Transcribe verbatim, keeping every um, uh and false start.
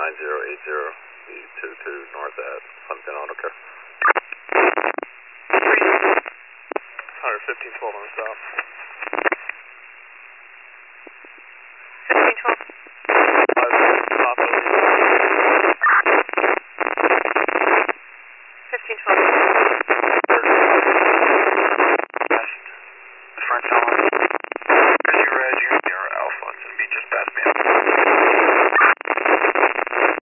nine zero eight zero, the two two north at Huntington Auto Care. one fifteen twelve on the stop. fifteen twelve.